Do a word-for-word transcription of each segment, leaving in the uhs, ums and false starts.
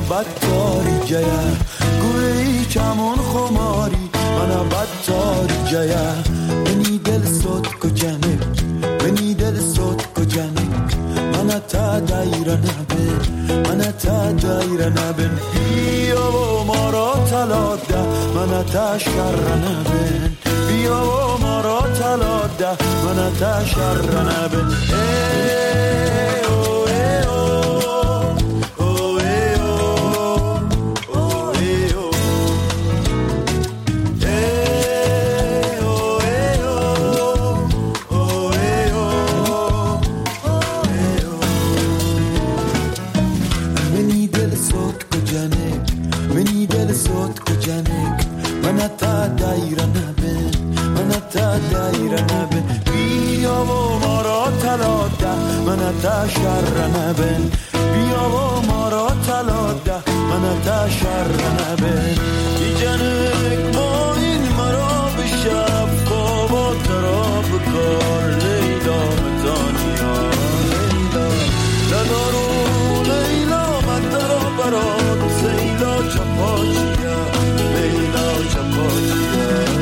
بدتاری جیا گوی چمون خماری من بدتاری جیا منی دل صوت کو جنک منی دل صوت کو جنک من تا دایره نبن من تا دایره نبن بیا و ما را تلاده من تا شر نبن بیا و ما را تلاده من تا شر نبن تا شر نبن بیا و ما را تلاده من تا شر نبن ای جنک ما این مرا به شب خواب و تراب کار لیلا متانیا لیلا ندارو لیلا من درا برات زیلا چپاچیا لیلا چپاچیا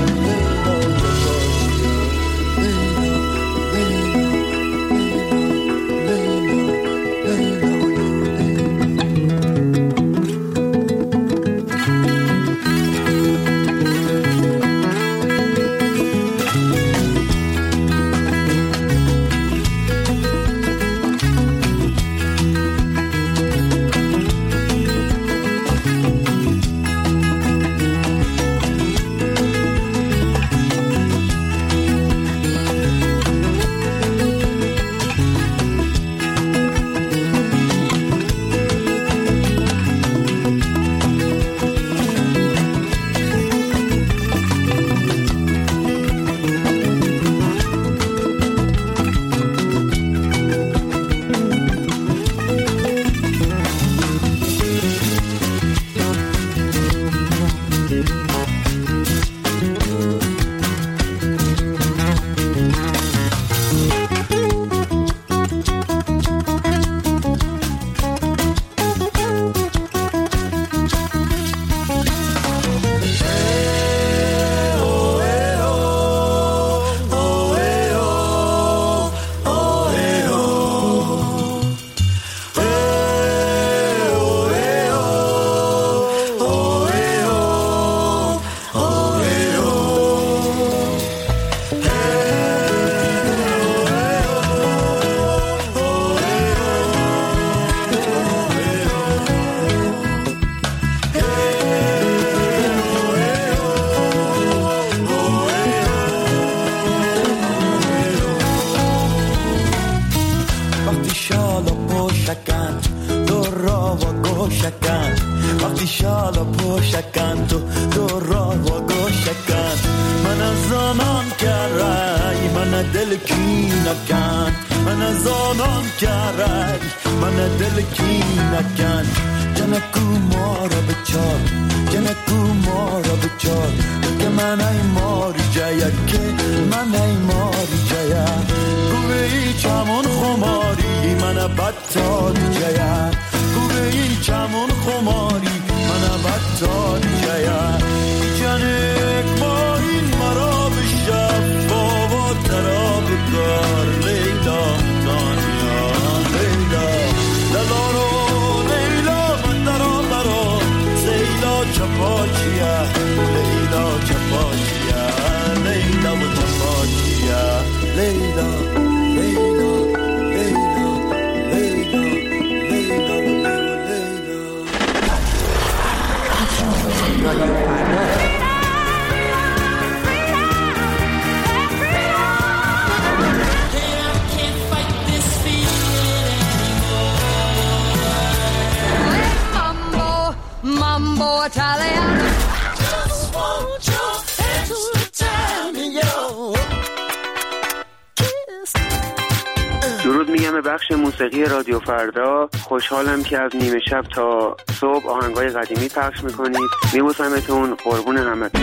درود میگم به بخش موسیقی رادیو فردا. خوشحالم که از نیمه شب تا صبح آهنگای قدیمی پخش میکنید. میبوسمتون، قربون همتون.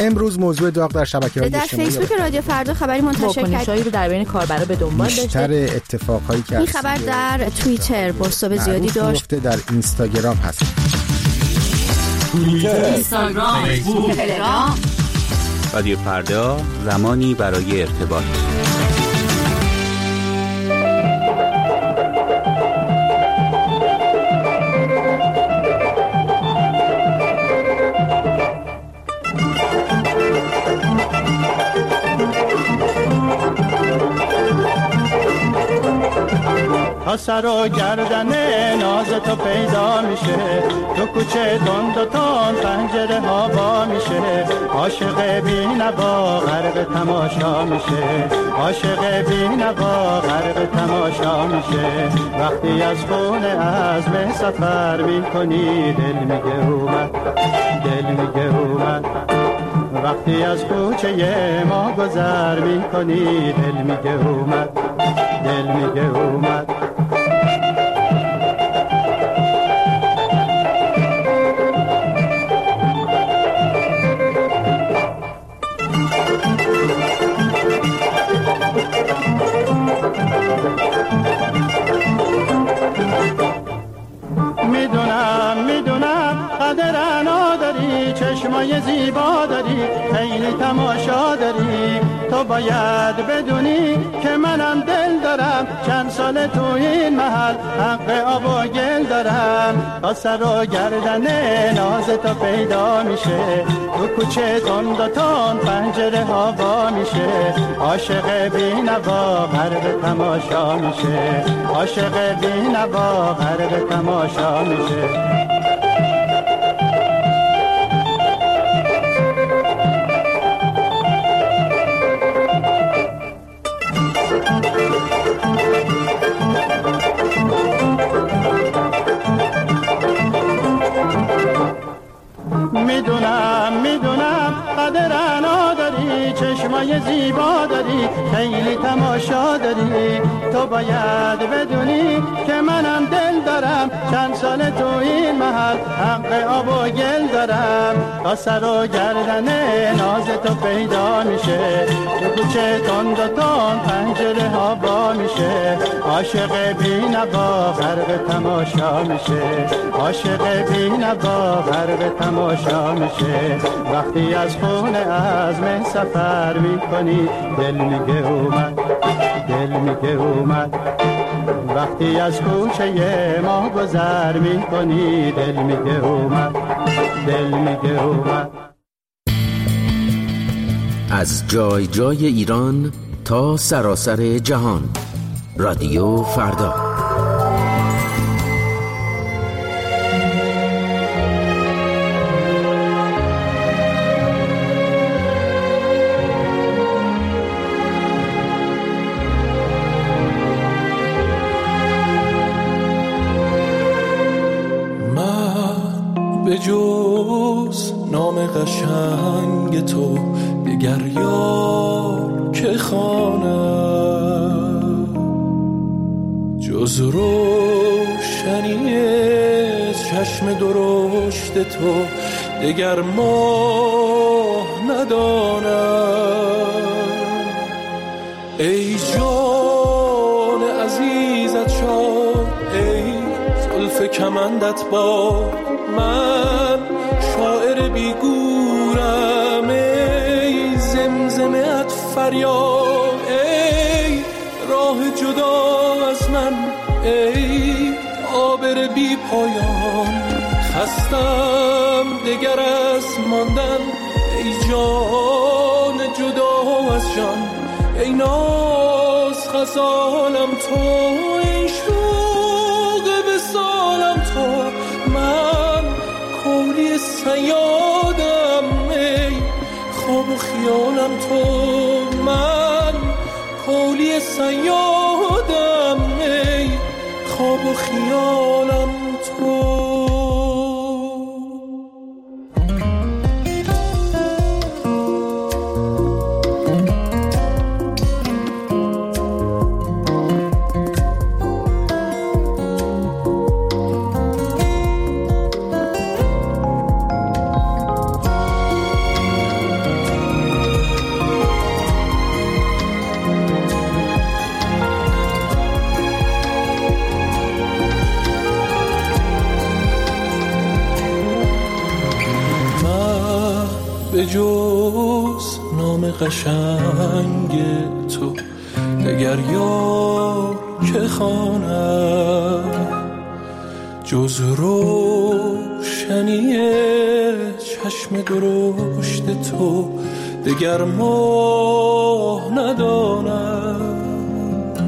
امروز موضوع داغ در شبکه‌های اجتماعی در فیسبوک رادیو فردا خبری منتشر کرد رو در بین کاربرا به دنبال داشته. بیشتر اتفاقایی که این خبر در توییتر بازتاب زیادی داشت. در اینستاگرام هست. اینستاگرام، فیسبوک، تلگرام. رادیو فردا، زمانی برای ارتباط. تا سر و گردن ناز تو پیدا میشه، تو کوچه دند و تند پنجره ها با میشه، عاشق بی نوا غرق تماشا میشه، عاشق بی نوا غرق تماشا میشه. وقتی از خونه عزم سفر میکنی دل میگه اومد، دل میگه اومد. وقتی از کوچه ما گذر میکنی دل میگه اومد، دل میگه اومد. میدونم میدونم قدر انا داری، چشمای زیبا داری، خیلی تماشا داری. تو باید بدونی که منم دل دارم، چند سال تو این محل حق آب و گل دارم. تا سر و گردن ناز تو پیدا میشه، تو کوچه تند و تند پنجره ها وا میشه، عاشق بی نوا غرق تماشا میشه، عاشق بی نوا غرق تماشا میشه. میدونم میدونم قدر انا داری، چشمای زیبا داری، خیلی تماشا داری. تو باید بدونی که منم دل دارم، چند سال تو این محل حق آب و گل دارم. تا سر و گردن ناز تو پیدا میشه، تو کوچه تند و تند پنجره ها با میشه، عاشق بی نوا غرق تماشا میشه، عاشق بی نوا غرق تماشا میشه. وقتی از خونه عزم سفر میکنی دل میگه اومد، دل میگه اومد. وقتی از کوچه ما گذر میکنی دل میگه اومد، دل میگه اومد. از جای جای ایران تا سراسر جهان، رادیو فردا. به جز نام قشنگ تو دگر یار که خوانم، جز روشنی چشم درشت تو دگر ماه ندانم. ای جان عزیزت شاد، ای زلف کمندت باد، من شاعر بیگورم. ای زمزمه‌ات فریاد، ای راه جدا از من، ای عابر بی پایان. خستم دگر از ماندن، ای جان جدا از جان. ای ناز غزالم تو، ای شوق وصالم تو. من کولی صیادم، ای خواب و خیالم تو. من کولی صیادم، ای خواب و خیالم تو. به جز نام قشنگ تو دگر یار که خواند، جز روشنی چشم درشت تو دگر ماه ندانم.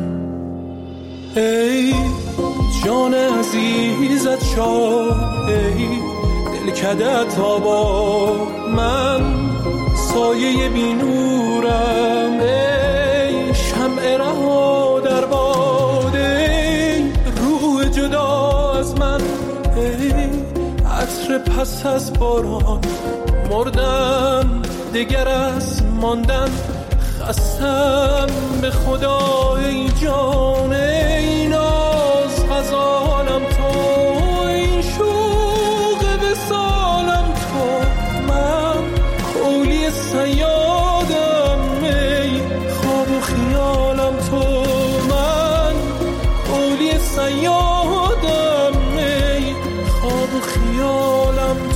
ای جان عزیزت شاه، ای دلکدت آبا، من سایه بی نورم، ای شمع رها در باد، ای روح جدا از من، ای عطر پس از باران مردن دگر از ماندن، خستم به خدا ای جان، ای ناز غزالم تو، ای شوق وصالم تو، من کولی صیادم، ای خواب و خیالم تو، من کولی صیادم، ای خواب و خیالم تو.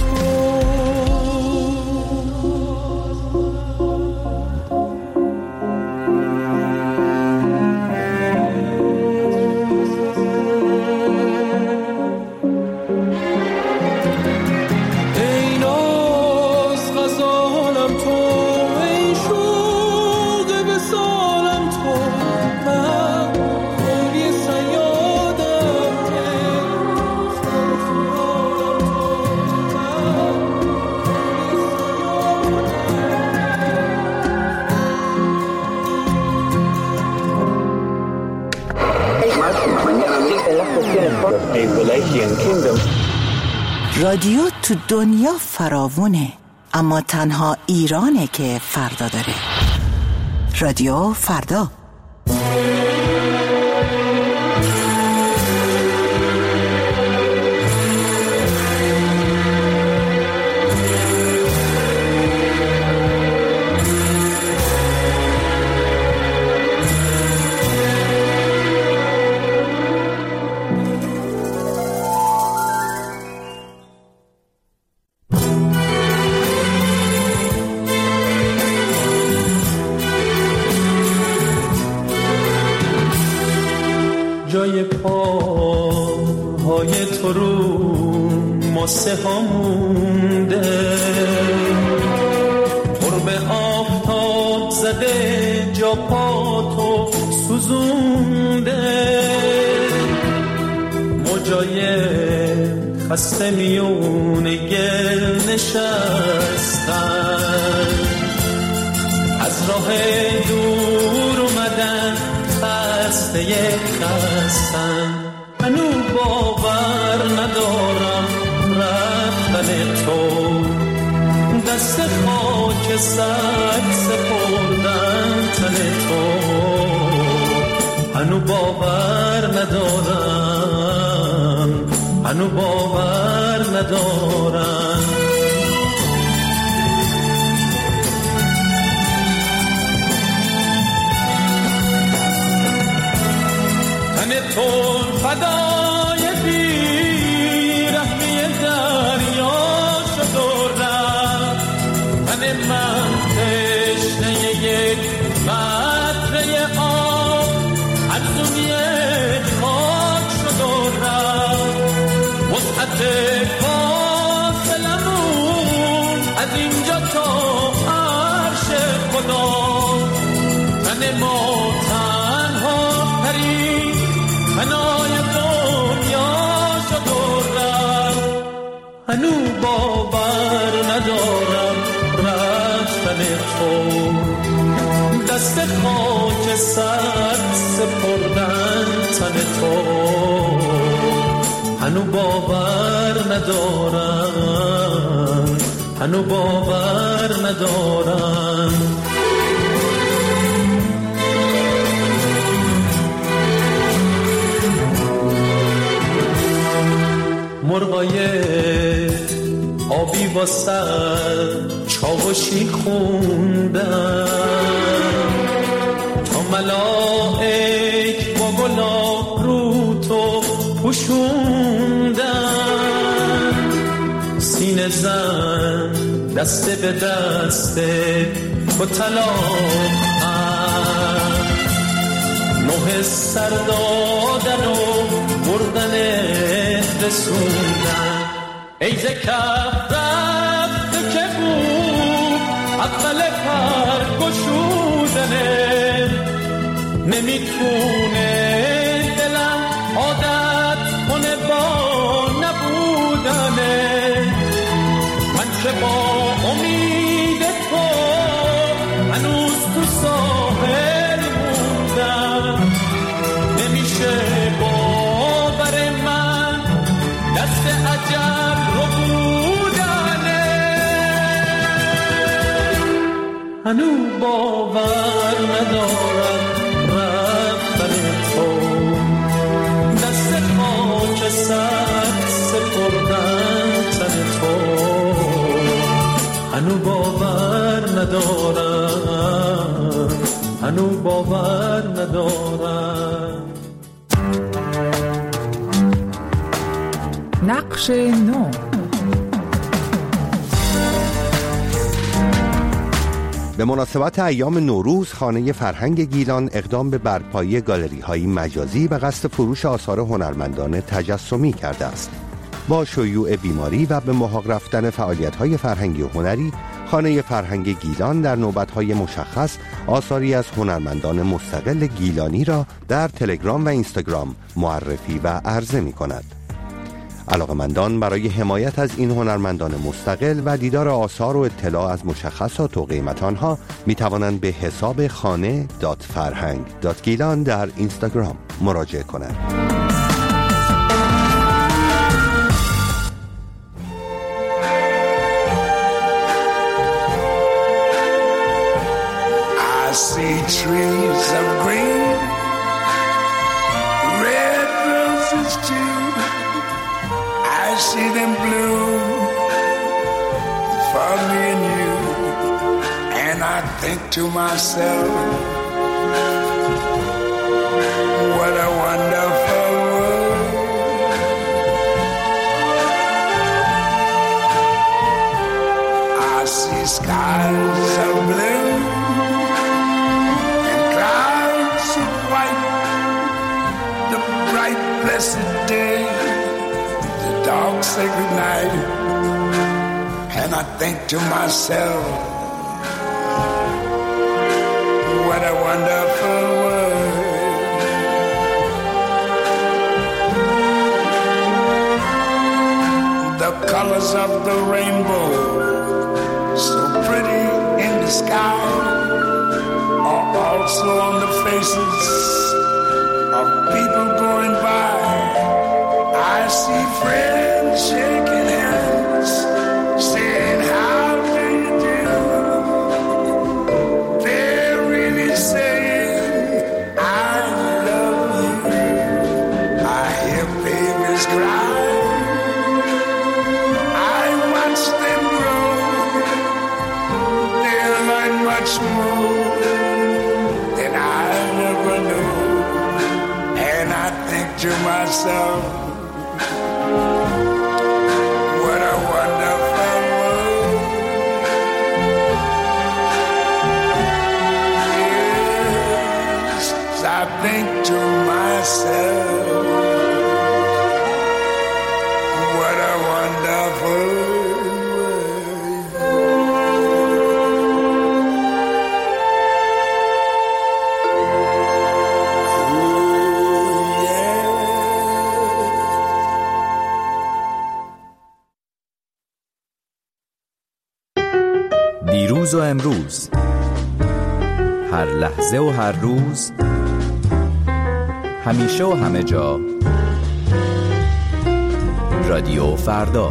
رادیو تو دنیا فراوونه، اما تنها ایرانه که فردا داره. رادیو فردا. جای پاهای تو رو ماسه ها مونده، قرب آفتاب زده جا پاتو سوزونده، موجای خسته میونه گل نشستن، از راه دور اومدن خسته خستن، هنو باور ندارم رفتن تو، دست خاک سر سپردن تن تو، هنو باور ندارم، هنو باور ندارم. تون فدای بیرحمی دریا شد و رفت، تن من تشنه یک قطره آب از دنیا خاک شد و رفت، وسعت فاصلمون از اینجا تا عرش خدا، تن ما تنها ترین منای دنیا شد و رفت، هنو باور ندارم رفتن تو، دست خاک سر سپردن تن تو، هنو باور ندارم، هنو باور ندارم. مرغای آبی با سر چاوشی خوندن، تا ملائک با گلاب رو تو پوشوندن، سینه زن دسته به دسته با طلاق نوه سر دادن و بردن رسوندن ای ز کف رفته که بود اول پر گشودنه نمیتونه دلم عادت کنه با نبودنه من که با امید تو هنوز تو ساحل موندم نمیشه باور من دست عجب رو بودنه هنوز باور ندارم رفتن تو دست خاک سر سپردن تن تو هنو باور ندارم هنو باور ندارم نقش نو به مناسبت ایام نوروز خانه فرهنگ گیلان اقدام به برپایی گالری‌های مجازی به قصد فروش آثار هنرمندان تجسمی کرده است. با شیوع بیماری و به محاق رفتن فعالیت‌های فرهنگی و هنری، خانه فرهنگ گیلان در نوبت‌های مشخص آثاری از هنرمندان مستقل گیلانی را در تلگرام و اینستاگرام معرفی و عرضه می‌کند. علاقمندان برای حمایت از این هنرمندان مستقل و دیدار آثار و اطلاع از مشخصات و قیمت آنها می توانند به حساب خانه دات فرهنگ دات گیلان در اینستاگرام مراجعه کنند. I see trees of green, red roses too. I see them bloom for me and you, and I think to myself, what a wonderful world. I see skies of blue and clouds of white, the bright blessed day, dark sacred night, and I think to myself, what a wonderful world. The colors of the rainbow, so pretty in the sky, are also on the faces of people going by. I see friends shaking hands, saying, how do you do? They're really saying, I love you. I hear babies cry, I watch them grow. They'll learn much more than I never knew. And I think to myself, what a wonderful world. Yes, I think to myself, what a wonderful دیروز و امروز، هر لحظه و هر روز، همیشه و همه جا، رادیو فردا.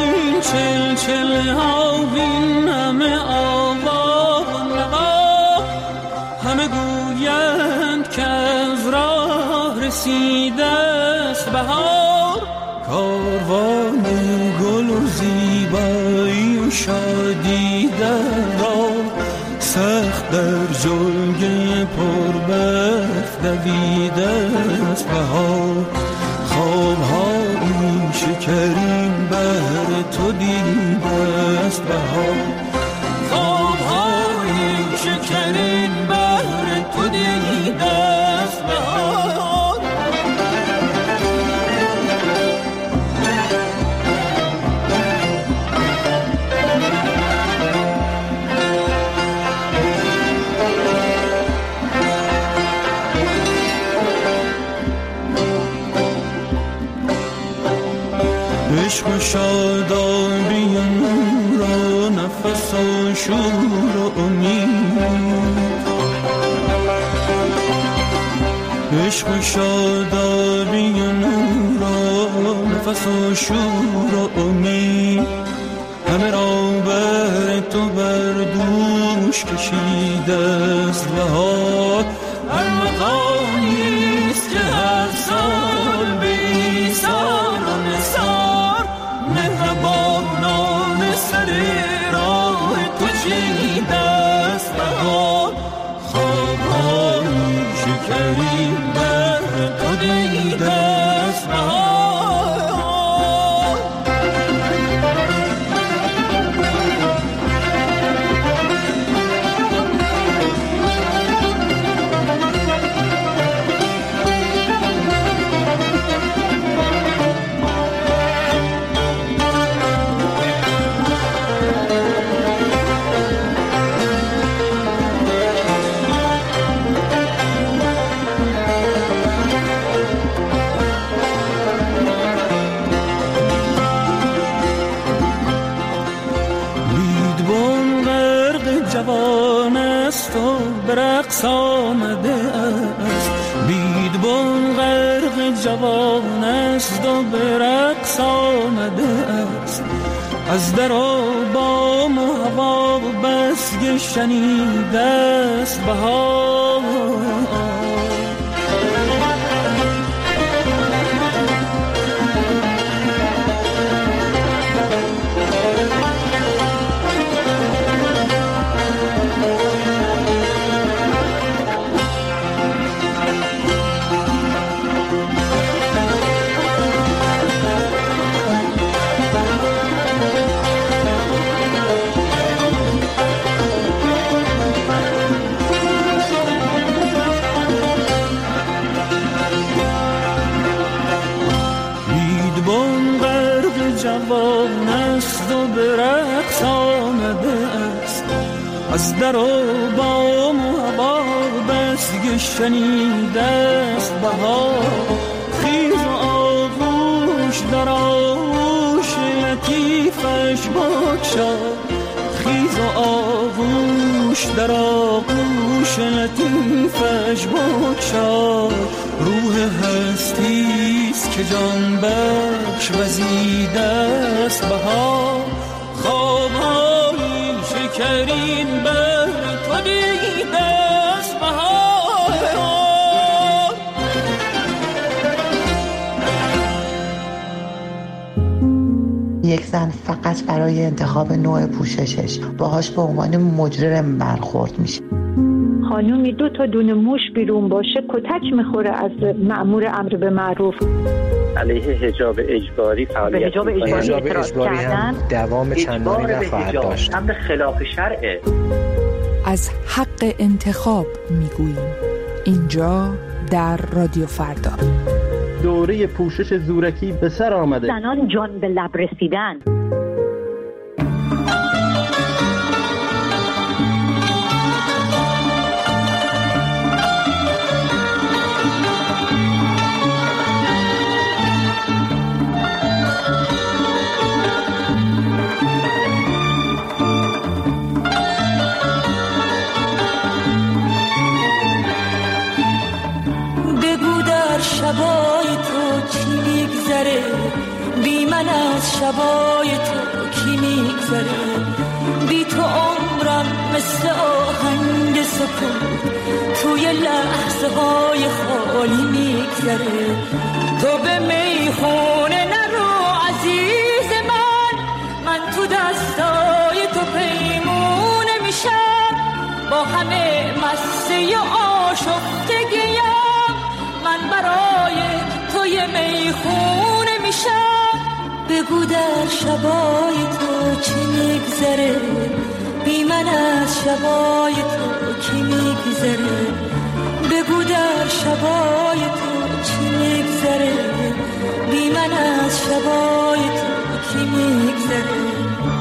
این چل چل ها وین همه آوا و نوا، همه گویند که از راه رسیده است بهار. کاروان گل و زیبایی و شادی در راه، سخت در جلگه پر برف دویده است بهار. خواب‌های شکرین بهر تو دیده است بهار. خواب‌های شکرین بهر تو دیده است بهار. عشق و شادابی و نور و نفس و شور و امید، عشق و شادابی و نور و نفس و شور و امید، همه را بر تو بر دوش کشیده است بهار. هر مقامی است که هر سال به ایثار و نثار، مهربانان سر راه تو چیده است بهار. خواب‌های شکرین بر تو دیده است بهار. جوان است و به رقص آمده است، بیدبان غرق جوان است و به رقص آمده است. از در و بام و هوا بس شنیده است بهار. جوان است و به رقص آمده است. از در و بام و هوا بس شنیده است بهار. خیز و آغوش در آغوش لطیفش بگشا، خیز و آغوش در آغوش لطیفش بگشا. روح هستیست که جان بخش وزیده است بهار. خواب‌های شکرین بر تو دیده است بهار. یک زن فقط برای انتخاب نوع پوششش باهاش به عنوان مجرم برخورد میشه. خانومی دو تا دونه موش بیرون باشه کتک میخوره از مأمور امر به معروف. علیه حجاب اجباری فعالیت حجاب اجباری اعتراض کردن دوام چندانی نخواهد داشت. امر خلاف شرعه. از حق انتخاب میگوییم اینجا در رادیو فردا. دوره پوشش زورکی به سر آمده. زنان جان به لب رسیدن. شبای تو چی میگذره، بی من از شبای تو کی میگذره؟ بی تو عمرم مثل آهنگ سکوت توی لحظه های خالی میگذره. تو به میخونه نرو عزیز من، من تو دستای تو پیمونه میشم. با همه مسته آشفتگیم من برای توی میخونه میشم. بگو در شبای تو چی میگذره؟ بی من از شبای تو کی میگذره؟ بگو در شبای تو چی میگذره؟ بی من از شبای تو کی میگذره؟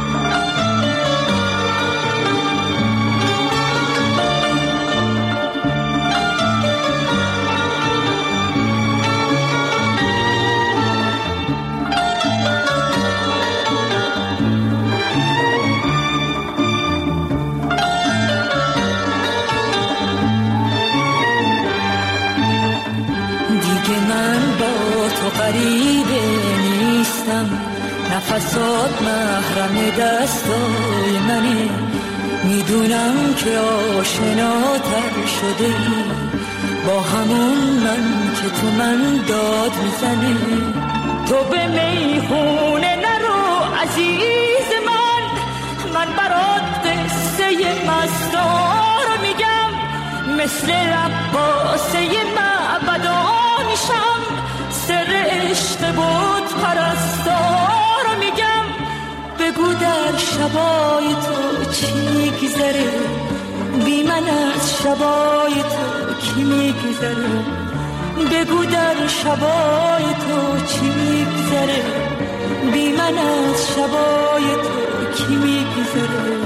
غریبه نیستم، نفسات محرم دستای منه. میدونم که آشناتر شده ای با همون من که تو من داد میزنه. تو به میخونه نرو عزیز من، من برات قصه مستار میگم. مثل رقاصه معبدا میشم، سر عشق بود پرستار میگم. بگو در شبای تو چی میگذره؟ بی من از شبای تو کی میگذره؟ بگو در شبای تو چی میگذره؟ بی من از شبای تو کی میگذره؟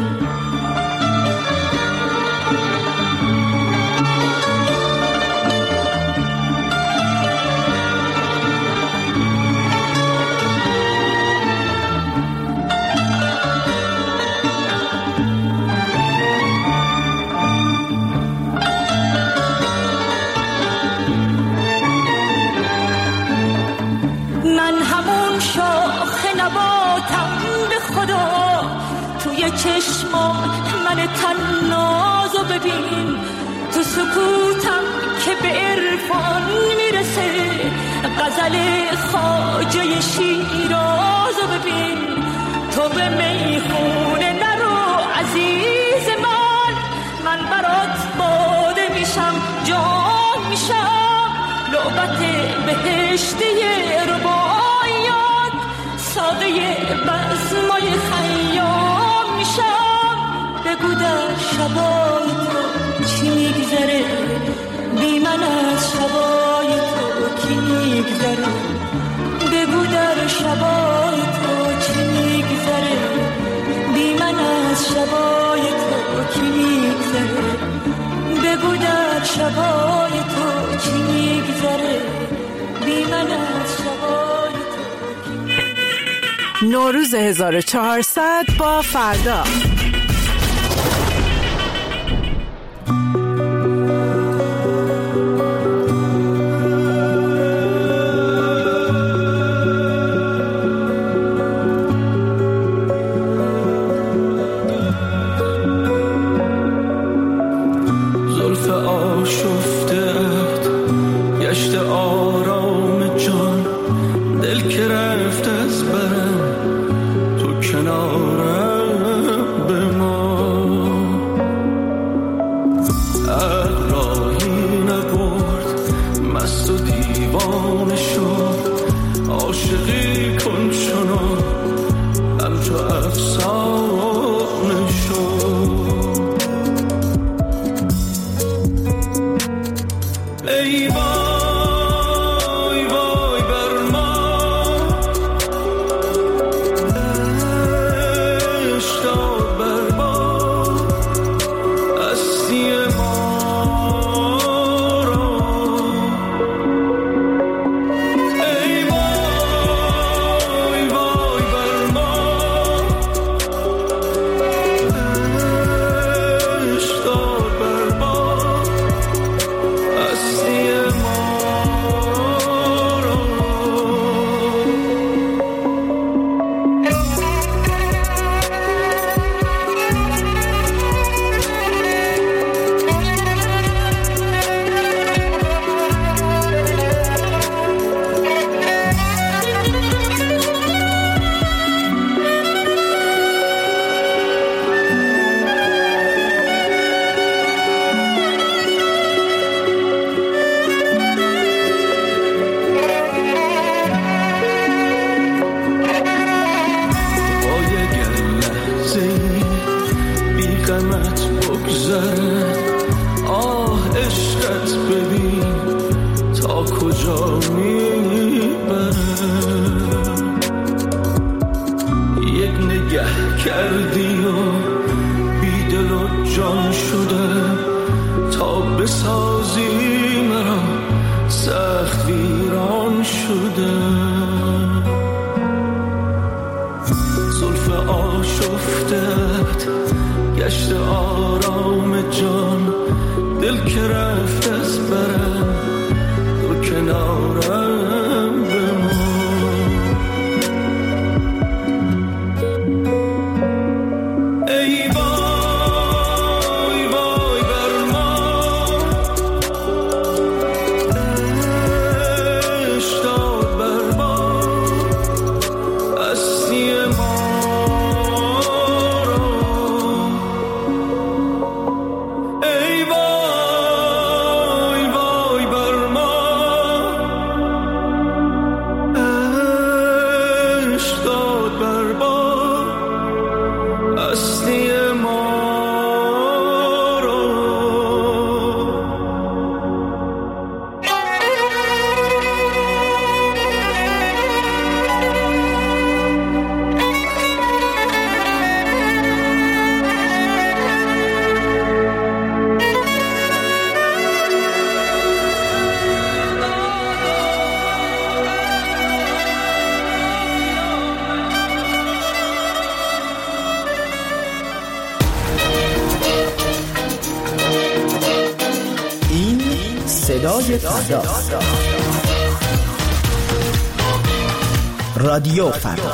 چشمام من تنازو ببین، تو سکوتم که به عرفان میرسه. غزل خواجه شیرازو ببین. تو به میخونه نرو عزیز من، من برات باده میشم، جان میشم. لعبت بهشتی رباعیات، ساده بزمای خیام میشم. بگو در شبای تو چی میگذره؟ بی من از شبای تو کی میگذره؟ بگو در شبای تو چی میگذره؟ بی من از شبای تو کی میگذره؟ بگو در شبای تو چی میگذره؟ بی من از شبای تو کی میگذره؟ نوروز هزار و چهارصد با فردا. کردی و بیدل و جان شده تا بسازی مرا سخت ویران شده زلف آشفتت گشت آرام جان دل که رفت از برم دو کنارم بمان ای وای وای بر ما عشق داد بر ما هستی ما صدای فردا رادیو فردا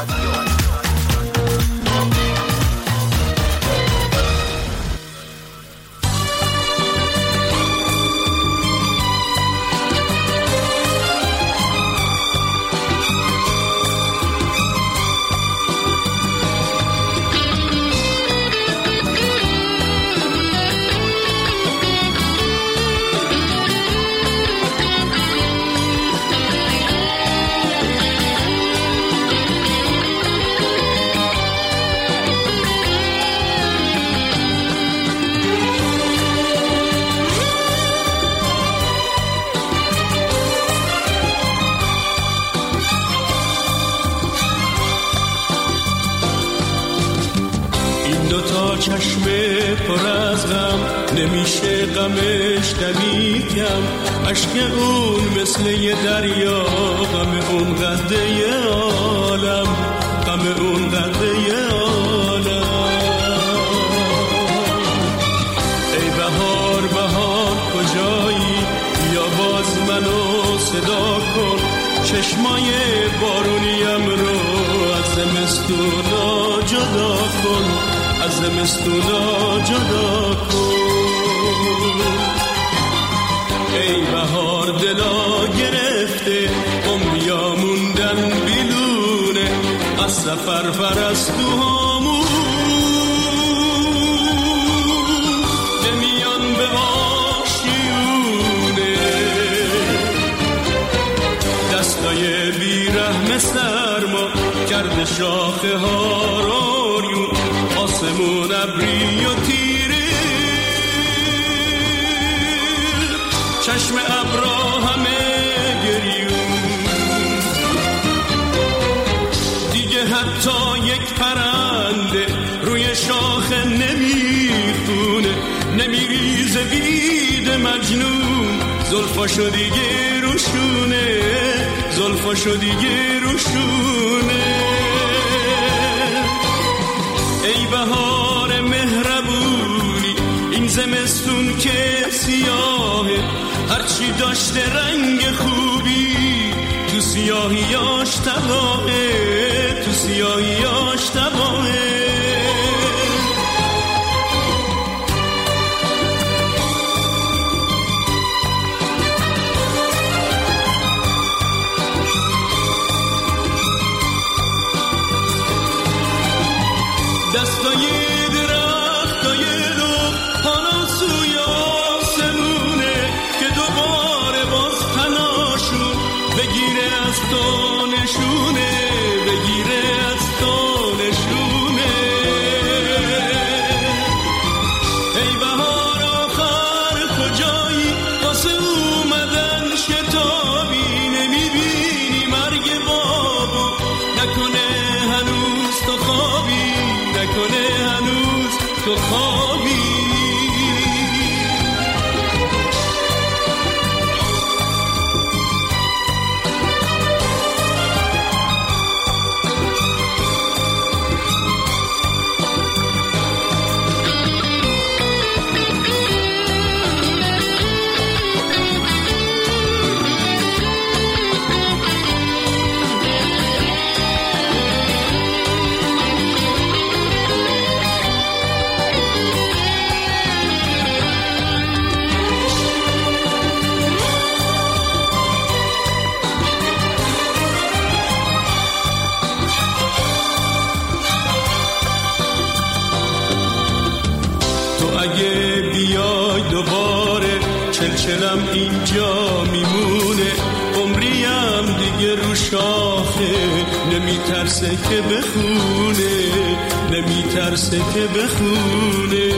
چشم پر از غم نمیشه غمش دمیدم عشق اون مثل یه دریا غم اون قده عالم غم اون قده عالم ای بهار بهار کجایی یا باز منو صدا کن چشمای بارونیم رو از زمستونا جدا کن از زمستونا جدا کن ای بهار دلا گرفته عمریا موندن بیلونه از سفر پرستوهامون نمیان به آشیونه دستای بیرحم سرما کرده شاخه ها رویون آسمون ابری و تیره چشم ابرا همه گریون دیگه حتی یک پرنده روی شاخه نمیخونه نمیریزه بید مجنون زلفاشو دیگه روشونه زلفاشو دیگه روشونه ای بهار مهربونی این زمستون که سیاهه هرچی داشته رنگ خوبی تو سیاهیاش تباهه تو سیاهیاش تباهه دستای درختای دو حالا سوی آسمونه که دوباره باز تناشون بگیره از تو نشونه بگیره از تو نشونه ای بهار آخر کجایی واسه اومدن شتابی نمیبینی مرگ بابو نکنه هنوز تو خوابی نکنه تو خوابی. اگه بیای دوباره چلچلم اینجا میمونه، عمریم دیگه رو شاخه نمیترسه که بخونه، نمیترسه که بخونه.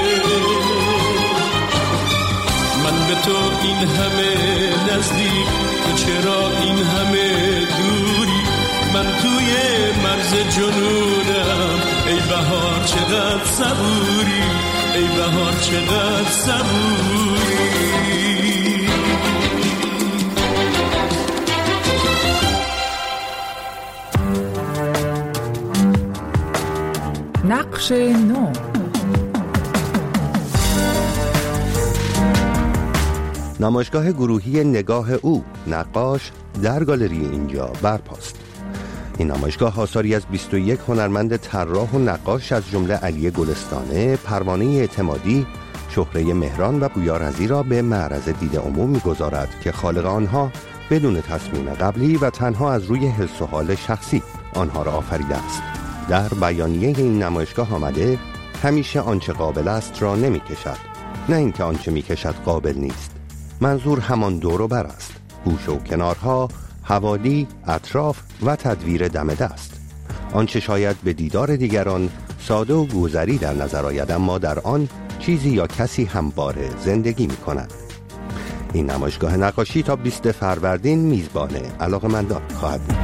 من به تو این همه نزدیک، تو چرا این همه دوری؟ من توی مرز جنونم، ای بهار چقدر صبوری، ای بهار چقدر صبوری. نقش نو. نمایشگاه گروهی نگاه او نقاش در گالری اینجا برپاست. این نمایشگاه آثاری از بیست و یک هنرمند طراح و نقاش از جمله علی گلستانه، پروانه اعتمادی، شهره مهران و بویا رضی را به معرض دید عموم می‌گذارد که خالق آنها بدون تصمیم قبلی و تنها از روی حس و حال شخصی آنها را آفریده است. در بیانیه این نمایشگاه آمده همیشه آنچه قابل است را نمی‌کشد، نه اینکه آنچه می‌کشد قابل نیست. منظور همان دور و بر است، گوشه و کنارها، حوالی، اطراف و تدویر دم دست. آنچه شاید به دیدار دیگران ساده و گوزری در نظر آید، اما در آن چیزی یا کسی همواره زندگی می کند. این نمایشگاه نقاشی تا بیست فروردین میزبان علاقه‌مندان خواهد بود.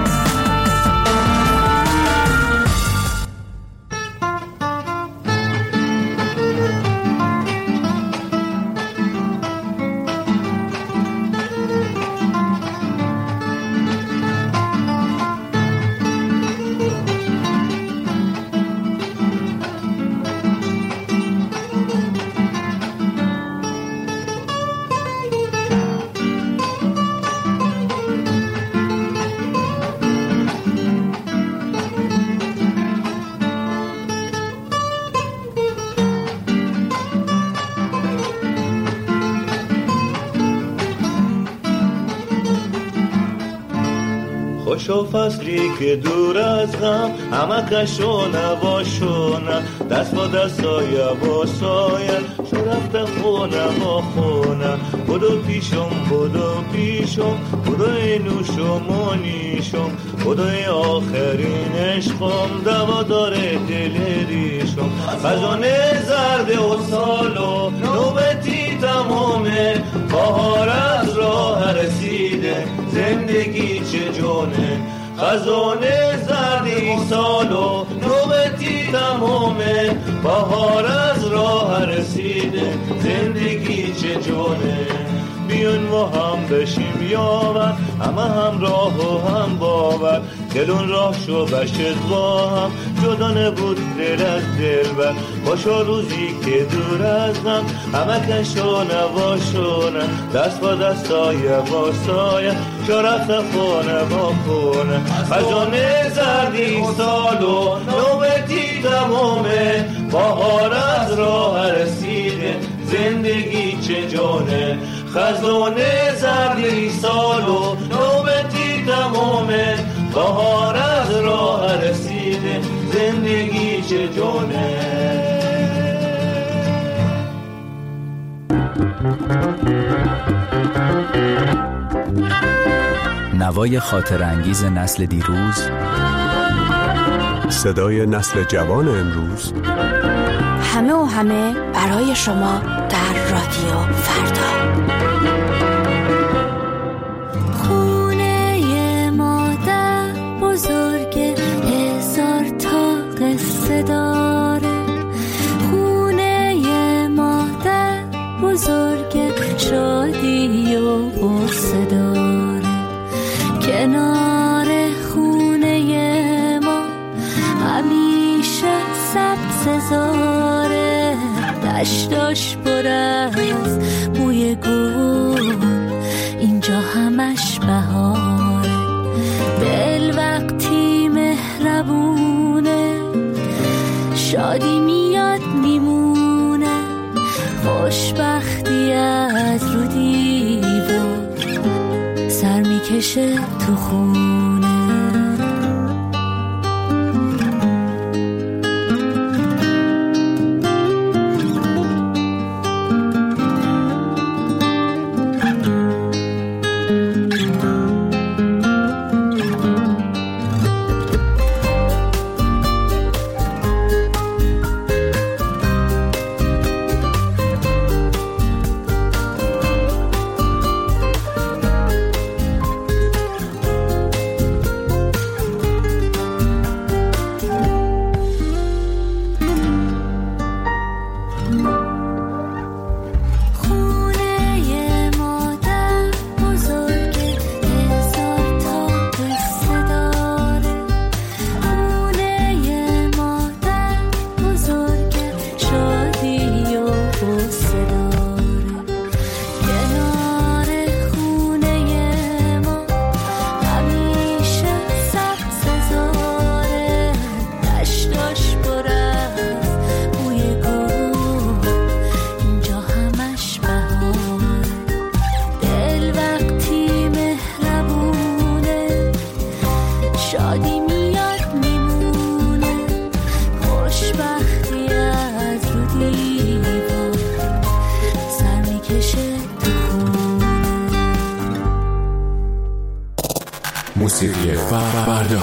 خوشو فصلی که دور از غم، همه کشو نباشونه، دست با دست سایه با سایه، شو رفته خونه با خونه. بودو پیشم بودو پیشم، بودو اینوشم و نیشم، بودو آخرین عشقم، دوا داره دل ریشم. خزانه زرد و سالو نوبتی تمامه، بهار از راه رسیده، زندگی چه جونه. خزانه زردی سالو نوبتی تمامه، بهار از راه رسیده، زندگی چه جونه. بیون و هم بشیم یاور، همه هم راه و هم باور، دلون راه شو بشد با هم، جدا نبود دل از دل بر. باشا روزی که دور از هم، همه کشو نباشونه، دست با دست سایه با سایه، شو رفت خونه با خونه. خزانه زردی سالو نوبتی تمامه، بهار از راه رسیده، زندگی چه جانه. خزانه زردی سالو نوبتی تمامه، بهار از راه رسیده، زندگی چه جانه. نوای خاطر انگیز نسل دیروز، صدای نسل جوان امروز، همه و همه برای شما در رادیو فردا. خونه مادر بزرگ، هزار تا قصه داره، بزرگ شادی و غصه داره. کنار خونه ما همیشه سبز زاره، دشتاش پر از بوی گل، اینجا همش بهاره. دل وقتی مهربونه شادی میاد میمونه، خوشبختی از رو دیوار سر میکشه تو خونه. موسیقی فردا.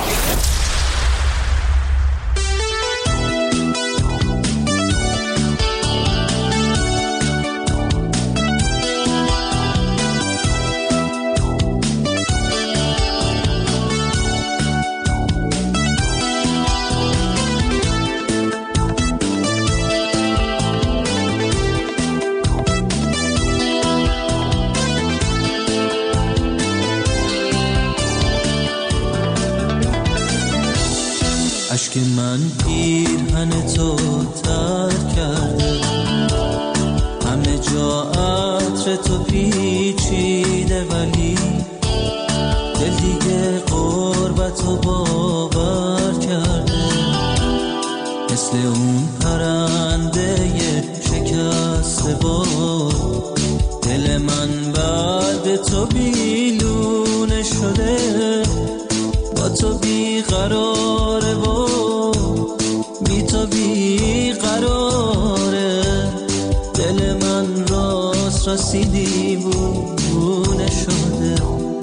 اشک من پیرهن تو تر کرده، همه جا عطر تو پیچیده، ولی دل دیگه قربتو باور کرده. مثل اون پرنده شکسته باد، دل من بعد تو بیلونه شده. با تو بیقراره و بی تو بیقراره، دل من راست راستی دیوونه شده.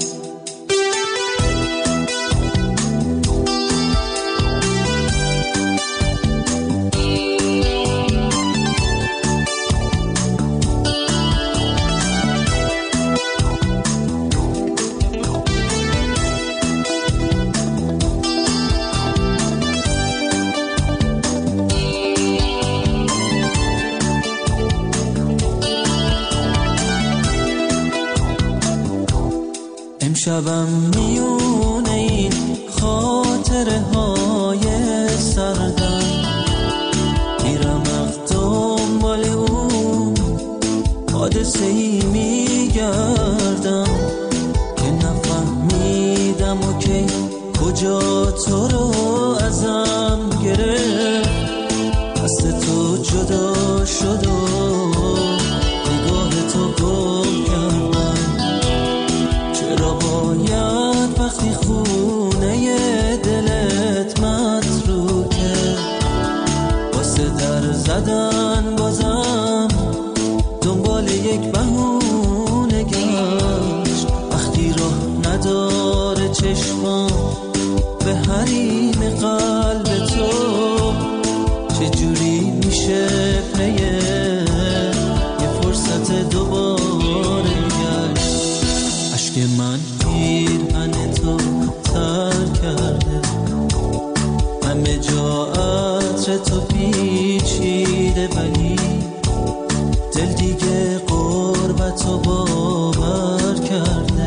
شبم میونه این خاطره های سردم، میرم دنبال اون حادثه ای میگردم که نفهمیدم و که کجا تو رو ازم گرفت. دست تو جدا شد و نگاه تو گم کردم. چرا باید وقتی خونه دلت متروکه واسه در زدن بازم دنبال یک بهونه گشت؟ وقتی راه نداره چشمام به حریم قلب تو، چجوری میشه پی یه فرصت دوباره گشت؟ اشک من پیرهن تو تر کرده، همه جا عطر تو پیچیده، ولی دل دیگه قول تو باور کرده.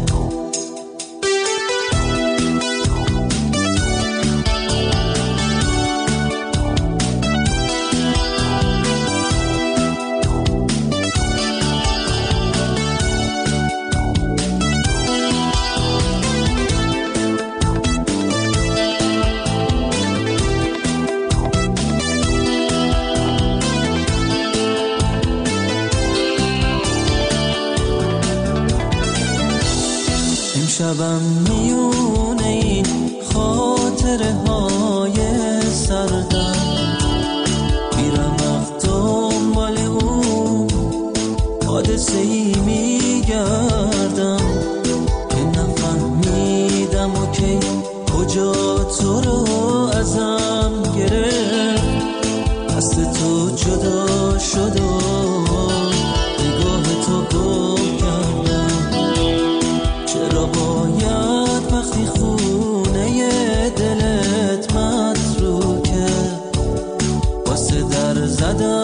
شبم میونه این خاطره های سردم، میرم وقت دنبال اون حادثه ای میگردم که نفهمیدم و که کجا تو رو ازم گرفت، دست تو جدا شد و نگاه تو گم کردم. چرا باید وقتی خونه دلت متروکه واسه در زدن